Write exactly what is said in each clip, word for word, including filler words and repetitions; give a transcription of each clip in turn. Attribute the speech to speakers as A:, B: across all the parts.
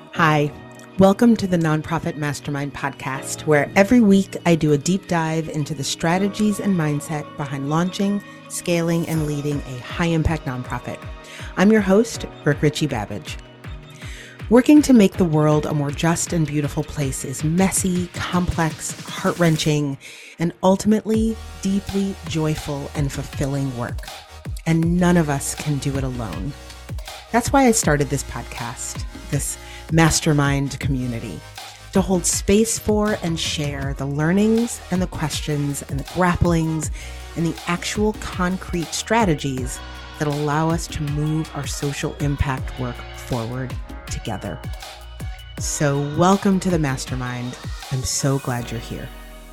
A: Hi, welcome to the Nonprofit Mastermind podcast, where every week I do a deep dive into the strategies and mindset behind launching, scaling, and leading a high-impact nonprofit. I'm your host, Brooke Ritchie Babbage. Working to make the world a more just and beautiful place is messy, complex, heart-wrenching, and ultimately deeply joyful and fulfilling work. And none of us can do it alone. That's why I started this podcast, this mastermind community, to hold space for and share the learnings and the questions and the grapplings and the actual concrete strategies that allow us to move our social impact work forward together. So welcome to the mastermind. I'm so glad you're here.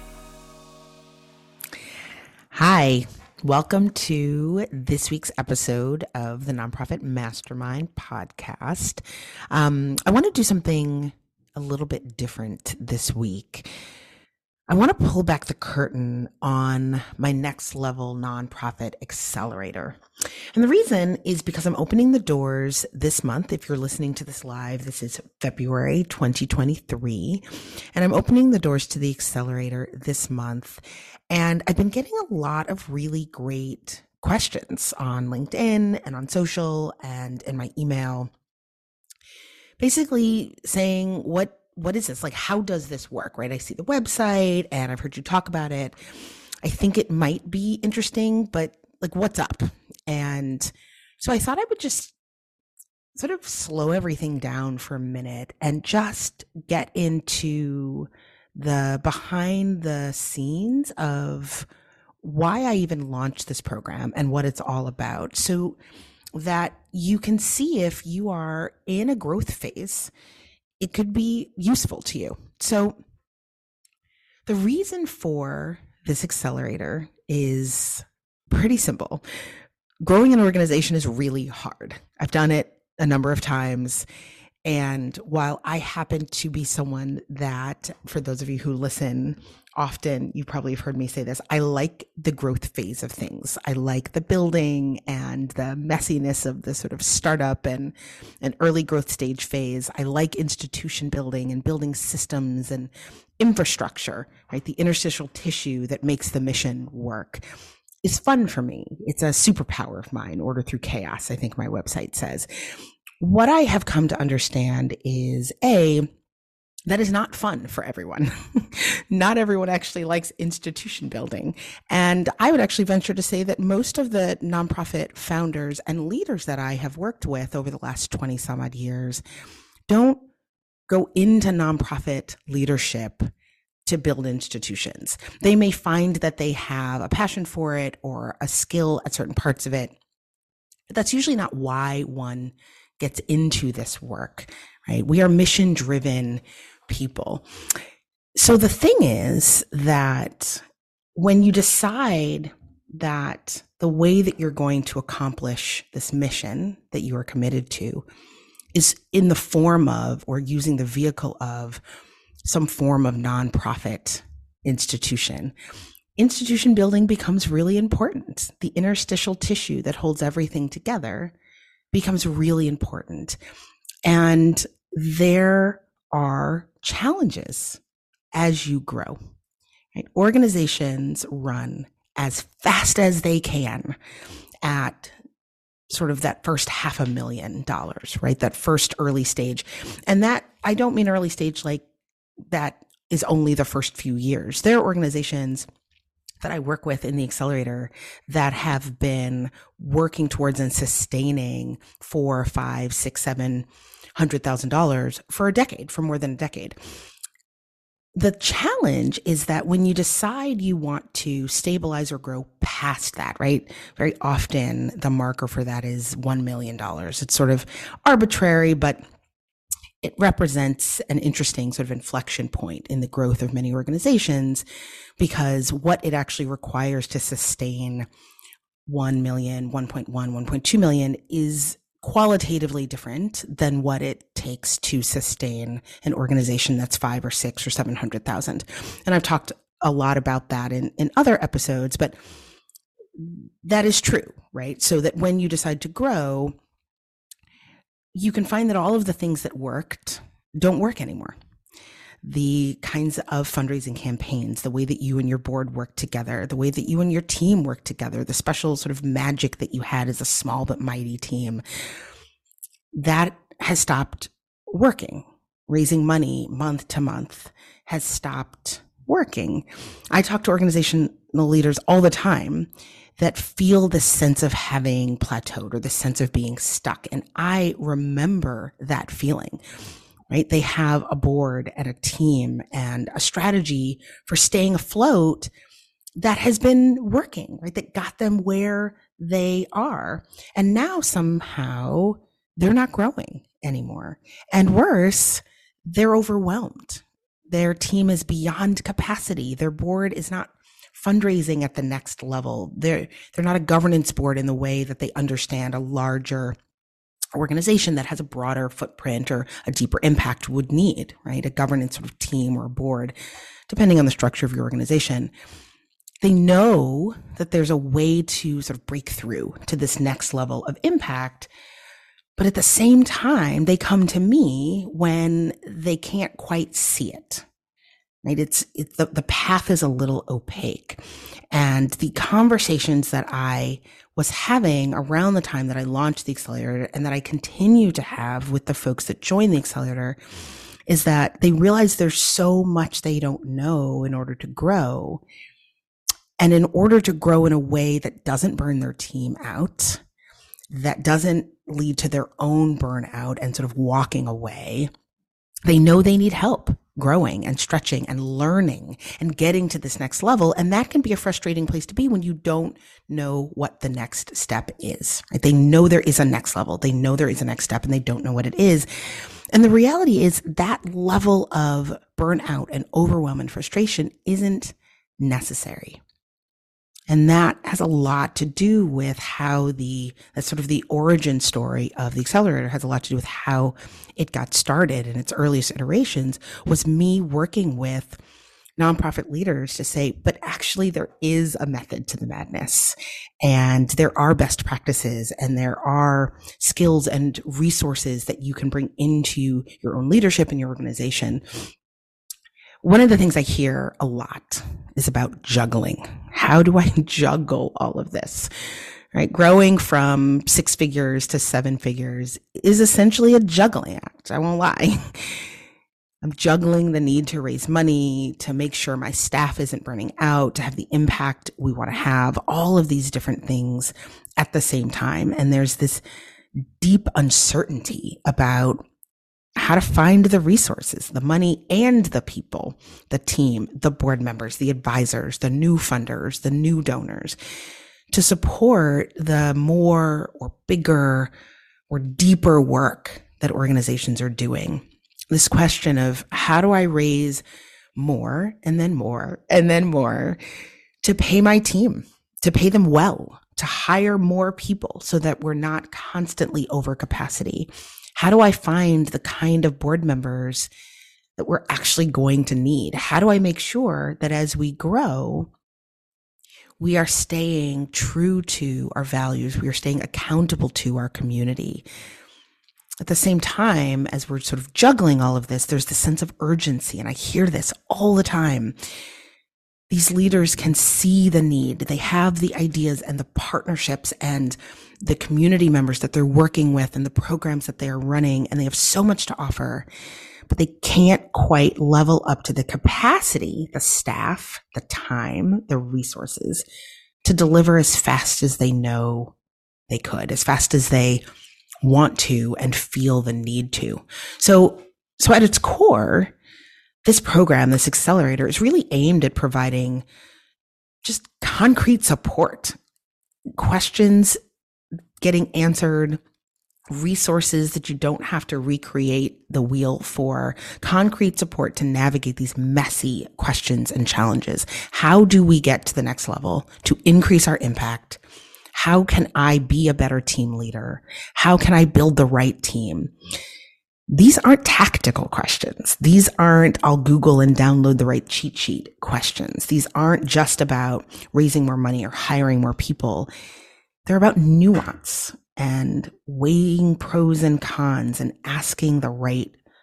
A: Hi. Welcome to this week's episode of the Nonprofit Mastermind podcast. Um, I want to do something a little bit different this week. I want to pull back the curtain on my next level nonprofit accelerator. And the reason is because I'm opening the doors this month. If you're listening to this live, this is February twenty twenty-three, and I'm opening the doors to the accelerator this month. And I've been getting a lot of really great questions on LinkedIn and on social and in my email, basically saying, what what is this? Like, how does this work, right? I see the website and I've heard you talk about it. I think it might be interesting, but like, what's up? And so I thought I would just sort of slow everything down for a minute and just get into the behind the scenes of why I even launched this program and what it's all about, so that you can see if you are in a growth phase, it could be useful to you. So the reason for this accelerator is pretty simple. Growing an organization is really hard. I've done it a number of times. And while I happen to be someone that, for those of you who listen often, you probably have heard me say this, I like the growth phase of things. I like the building and the messiness of the sort of startup and an early growth stage phase. I like institution building and building systems and infrastructure, right? The interstitial tissue that makes the mission work is fun for me. It's a superpower of mine, order through chaos, I think my website says. What I have come to understand is, A, that is not fun for everyone. Not everyone actually likes institution building. And I would actually venture to say that most of the nonprofit founders and leaders that I have worked with over the last twenty some odd years don't go into nonprofit leadership to build institutions. They may find that they have a passion for it or a skill at certain parts of it, but that's usually not why one gets into this work, right? We are mission-driven people. So the thing is that when you decide that the way that you're going to accomplish this mission that you are committed to is in the form of, or using the vehicle of, some form of nonprofit institution, institution building becomes really important. The interstitial tissue that holds everything together becomes really important. And there are challenges as you grow, right? Organizations run as fast as they can at sort of that first half a million dollars, right? That first early stage. And that, I don't mean early stage like that is only the first few years. There are organizations that I work with in the accelerator that have been working towards and sustaining four, five, six, seven hundred thousand dollars for a decade, for more than a decade. The challenge is that when you decide you want to stabilize or grow past that, right? Very often the marker for that is one million dollars. It's sort of arbitrary, but it represents an interesting sort of inflection point in the growth of many organizations, because what it actually requires to sustain one million, one point one, one point two million is qualitatively different than what it takes to sustain an organization that's five or six or seven hundred thousand. And I've talked a lot about that in, in other episodes, but that is true, right? So that when you decide to grow, you can find that all of the things that worked don't work anymore. The kinds of fundraising campaigns, the way that you and your board work together, the way that you and your team work together, the special sort of magic that you had as a small but mighty team, that has stopped working. Raising money month to month has stopped working. I talk to organizational leaders all the time that feel the sense of having plateaued or the sense of being stuck. And I remember that feeling, right? They have a board and a team and a strategy for staying afloat that has been working, right? That got them where they are. And now somehow they're not growing anymore. And worse, they're overwhelmed. Their team is beyond capacity. Their board is not fundraising at the next level. They're, they're not a governance board in the way that they understand a larger organization that has a broader footprint or a deeper impact would need, right? A governance sort of team or a board, depending on the structure of your organization. They know that there's a way to sort of break through to this next level of impact. But at the same time, they come to me when they can't quite see it, right? It's, it's the, the path is a little opaque. And the conversations that I was having around the time that I launched the accelerator and that I continue to have with the folks that join the accelerator is that they realize there's so much they don't know in order to grow. And in order to grow in a way that doesn't burn their team out, that doesn't lead to their own burnout and sort of walking away, they know they need help growing and stretching and learning and getting to this next level. And that can be a frustrating place to be when you don't know what the next step is, right? They know there is a next level. They know there is a next step and they don't know what it is. And the reality is that level of burnout and overwhelm and frustration isn't necessary. And that has a lot to do with how the, that's sort of the origin story of the accelerator has a lot to do with how it got started in its earliest iterations, was me working with nonprofit leaders to say, but actually there is a method to the madness and there are best practices and there are skills and resources that you can bring into your own leadership and your organization. One of the things I hear a lot is about juggling. How do I juggle all of this? Right? Growing from six figures to seven figures is essentially a juggling act. I won't lie. I'm juggling the need to raise money, to make sure my staff isn't burning out, to have the impact we want to have, all of these different things at the same time. And there's this deep uncertainty about how to find the resources, the money and the people, the team, the board members, the advisors, the new funders, the new donors to support the more or bigger or deeper work that organizations are doing. This question of how do I raise more and then more and then more to pay my team, to pay them well, to hire more people so that we're not constantly over capacity. How do I find the kind of board members that we're actually going to need? How do I make sure that as we grow, we are staying true to our values, we are staying accountable to our community? At the same time, as we're sort of juggling all of this, there's this sense of urgency, and I hear this all the time. These leaders can see the need. They have the ideas and the partnerships and the community members that they're working with and the programs that they are running, and they have so much to offer, but they can't quite level up to the capacity, the staff, the time, the resources to deliver as fast as they know they could, as fast as they want to and feel the need to. So, so at its core, this program, this accelerator, is really aimed at providing just concrete support, questions getting answered, resources that you don't have to recreate the wheel for, concrete support to navigate these messy questions and challenges. How do we get to the next level to increase our impact? How can I be a better team leader? How can I build the right team? These aren't tactical questions. These aren't I'll Google and download the right cheat sheet questions. These aren't just about raising more money or hiring more people. They're about nuance and weighing pros and cons and asking the right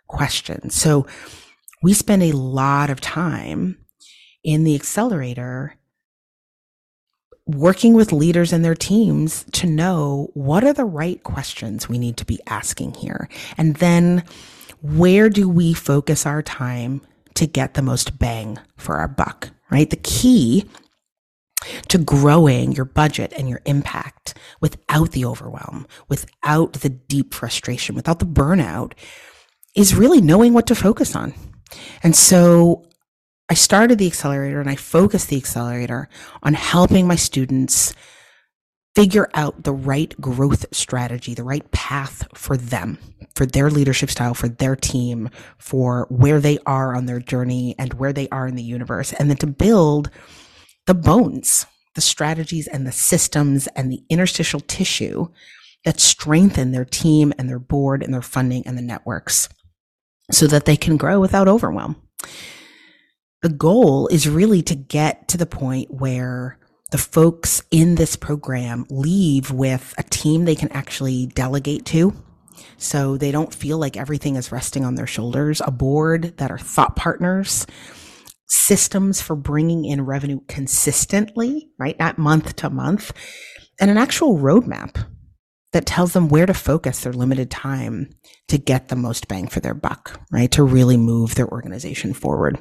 A: questions. So we spend a lot of time in the accelerator working with leaders and their teams to know what are the right questions we need to be asking here. And then where do we focus our time to get the most bang for our buck, right? The key to growing your budget and your impact without the overwhelm, without the deep frustration, without the burnout, is really knowing what to focus on. And so I started the accelerator and I focused the accelerator on helping my students figure out the right growth strategy, the right path for them, for their leadership style, for their team, for where they are on their journey and where they are in the universe, and then to build the bones, the strategies and the systems and the interstitial tissue that strengthen their team and their board and their funding and the networks so that they can grow without overwhelm. The goal is really to get to the point where the folks in this program leave with a team they can actually delegate to, so they don't feel like everything is resting on their shoulders, a board that are thought partners, systems for bringing in revenue consistently, right? Not month to month, and an actual roadmap that tells them where to focus their limited time to get the most bang for their buck, right? To really move their organization forward.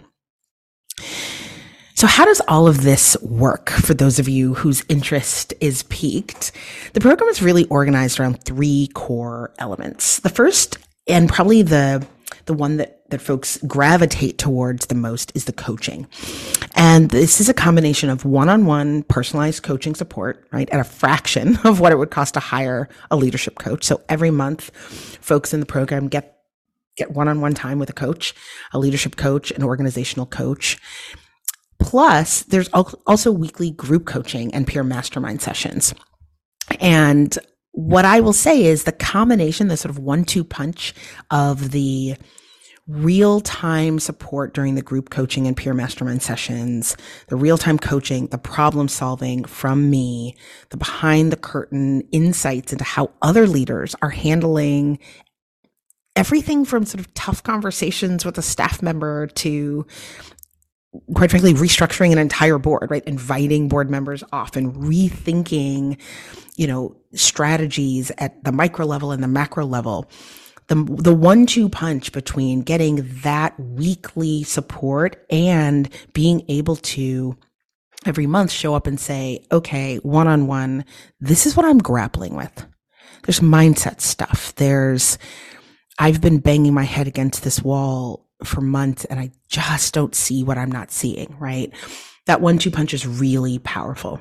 A: So how does all of this work for those of you whose interest is piqued? The program is really organized around three core elements. The first, and probably the the one that, that folks gravitate towards the most, is the coaching. And this is a combination of one-on-one personalized coaching support, right, at a fraction of what it would cost to hire a leadership coach. So every month, folks in the program get get one-on-one time with a coach, a leadership coach, an organizational coach. Plus, there's also weekly group coaching and peer mastermind sessions. And what I will say is the combination, the sort of one-two punch of the real-time support during the group coaching and peer mastermind sessions, the real-time coaching, the problem solving from me, the behind-the-curtain insights into how other leaders are handling everything from sort of tough conversations with a staff member to, quite frankly, restructuring an entire board, right? Inviting board members off and rethinking, you know, strategies at the micro level and the macro level. The, the one-two punch between getting that weekly support and being able to every month show up and say, okay, one-on-one, this is what I'm grappling with. There's mindset stuff. There's, I've been banging my head against this wall for months and I just don't see what I'm not seeing, right? That one-two punch is really powerful.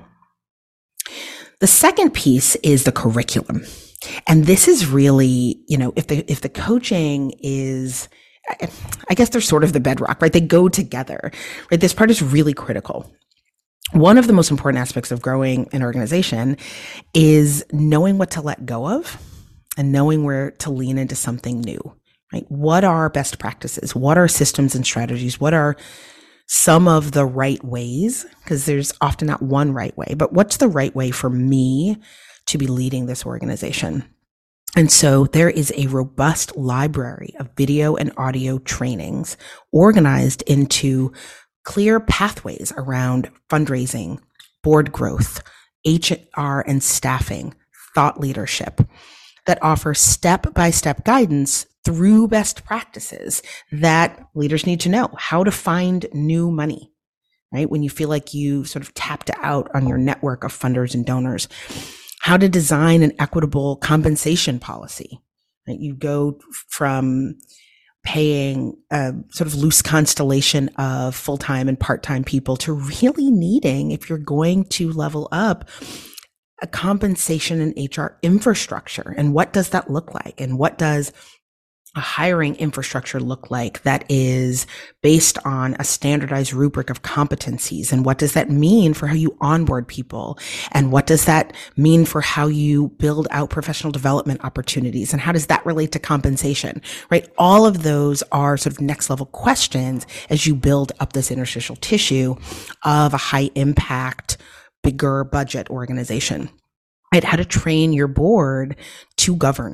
A: The second piece is the curriculum. And this is really, you know, if the, if the coaching is, I guess they're sort of the bedrock, right? They go together, right? This part is really critical. One of the most important aspects of growing an organization is knowing what to let go of and knowing where to lean into something new, right? What are best practices? What are systems and strategies? What are some of the right ways? Because there's often not one right way, but what's the right way for me to be leading this organization? And so there is a robust library of video and audio trainings organized into clear pathways around fundraising, board growth, H R and staffing, thought leadership, that offer step-by-step guidance through best practices that leaders need to know. How to find new money, right? When you feel like you sort of tapped out on your network of funders and donors. How to design an equitable compensation policy, right? You go from paying a sort of loose constellation of full-time and part-time people to really needing, if you're going to level up, a compensation and H R infrastructure. And what does that look like? And what does a hiring infrastructure look like that is based on a standardized rubric of competencies? And what does that mean for how you onboard people? And what does that mean for how you build out professional development opportunities? And how does that relate to compensation, right? All of those are sort of next level questions as you build up this interstitial tissue of a high impact, bigger budget organization, right? How to train your board to govern,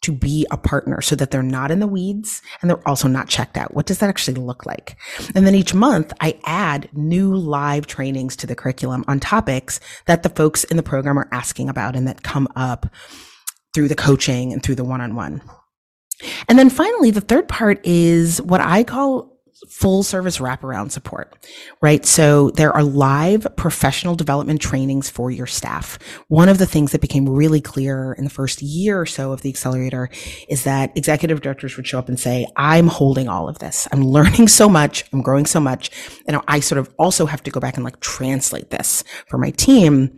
A: to be a partner so that they're not in the weeds and they're also not checked out. What does that actually look like? And then each month I add new live trainings to the curriculum on topics that the folks in the program are asking about and that come up through the coaching and through the one-on-one. And then finally, the third part is what I call full service wraparound support, right? So there are live professional development trainings for your staff. One of the things that became really clear in the first year or so of the accelerator is that executive directors would show up and say, I'm holding all of this. I'm learning so much. I'm growing so much. And I sort of also have to go back and like translate this for my team.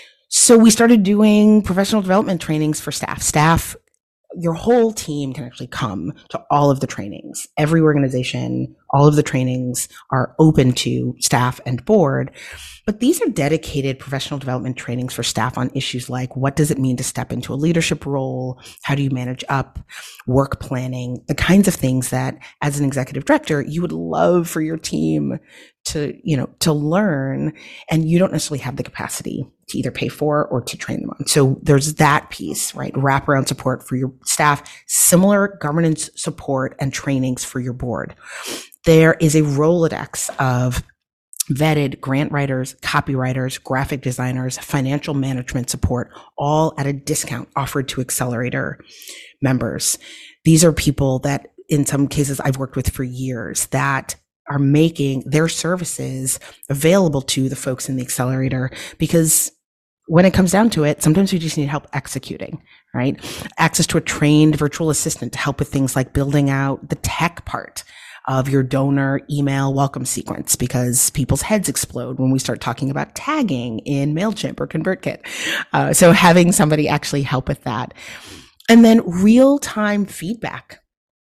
A: So we started doing professional development trainings for staff. Staff Your whole team can actually come to all of the trainings. Every organization, all of the trainings are open to staff and board, but these are dedicated professional development trainings for staff on issues like what does it mean to step into a leadership role? How do you manage up, work planning, the kinds of things that as an executive director, you would love for your team to, you know, to learn, and you don't necessarily have the capacity to either pay for or to train them on. So there's that piece, right? Wraparound support for your staff, similar governance support and trainings for your board. There is a Rolodex of vetted grant writers, copywriters, graphic designers, financial management support, all at a discount offered to Accelerator members. These are people that in some cases I've worked with for years that are making their services available to the folks in the Accelerator, because when it comes down to it, sometimes we just need help executing, right? Access to a trained virtual assistant to help with things like building out the tech part of your donor email welcome sequence, because people's heads explode when we start talking about tagging in MailChimp or ConvertKit. Uh, so having somebody actually help with that. And then real-time feedback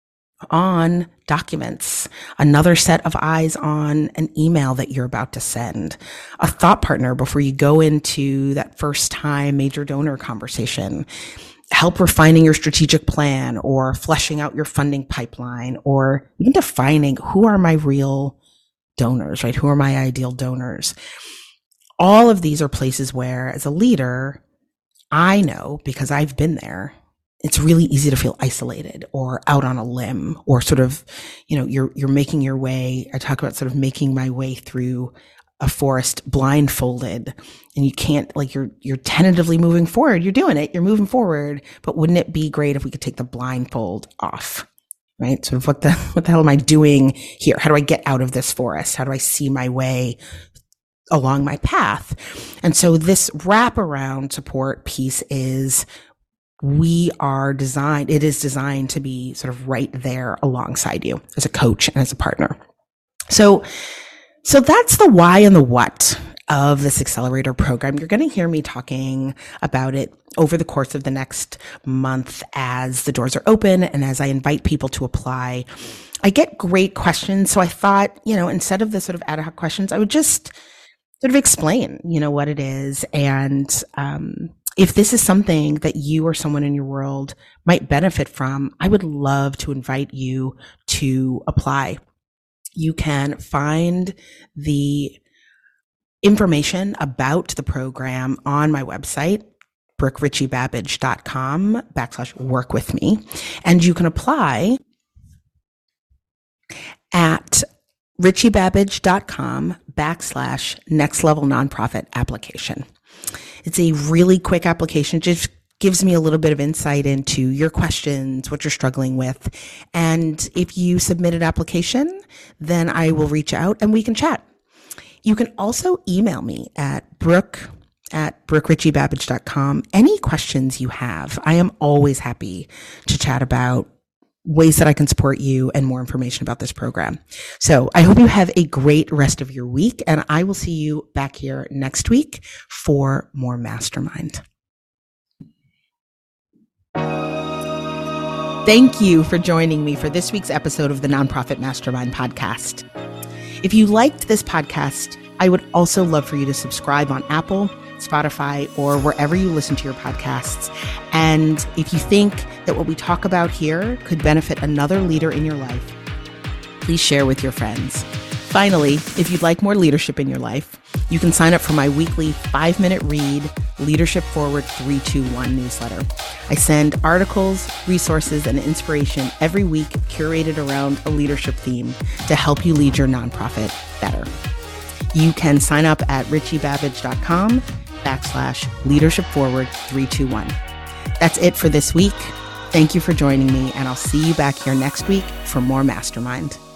A: on documents, another set of eyes on an email that you're about to send, a thought partner before you go into that first time major donor conversation, help refining your strategic plan or fleshing out your funding pipeline, or even defining who are my real donors, right? Who are my ideal donors? All of these are places where as a leader, I know because I've been there, it's really easy to feel isolated or out on a limb, or sort of, you know, you're, you're making your way. I talk about sort of making my way through a forest blindfolded, and you can't, like, you're, you're tentatively moving forward. You're doing it. You're moving forward, but wouldn't it be great if we could take the blindfold off, right? Sort of what the, what the hell am I doing here? How do I get out of this forest? How do I see my way along my path? And so this wraparound support piece is, we are designed, it is designed to be sort of right there alongside you as a coach and as a partner. So, so that's the why and the what of this accelerator program. You're going to hear me talking about it over the course of the next month as the doors are open and as I invite people to apply. I get great questions. So I thought, you know, instead of the sort of ad hoc questions, I would just sort of explain, you know, what it is. And, um, if this is something that you or someone in your world might benefit from, I would love to invite you to apply. You can find the information about the program on my website, brookritchiebabbage.com backslash work with me. And you can apply at ritchiebabbage.com backslash next level nonprofit application. It's a really quick application. Just gives me a little bit of insight into your questions, what you're struggling with. And if you submit an application, then I will reach out and we can chat. You can also email me at brooke at brooke ritchie babbage dot com. Any questions you have, I am always happy to chat about ways that I can support you and more information about this program. So I hope you have a great rest of your week, and I will see you back here next week for more Mastermind. Thank you for joining me for this week's episode of the Nonprofit Mastermind podcast. If you liked this podcast, I would also love for you to subscribe on Apple, Spotify, or wherever you listen to your podcasts. And if you think that what we talk about here could benefit another leader in your life, please share with your friends. Finally, if you'd like more leadership in your life, you can sign up for my weekly five-minute read Leadership Forward three two one newsletter. I send articles, resources, and inspiration every week curated around a leadership theme to help you lead your nonprofit better. You can sign up at richiebabbage.com backslash leadership forward 321. That's it for this week. Thank you for joining me, and I'll see you back here next week for more Mastermind.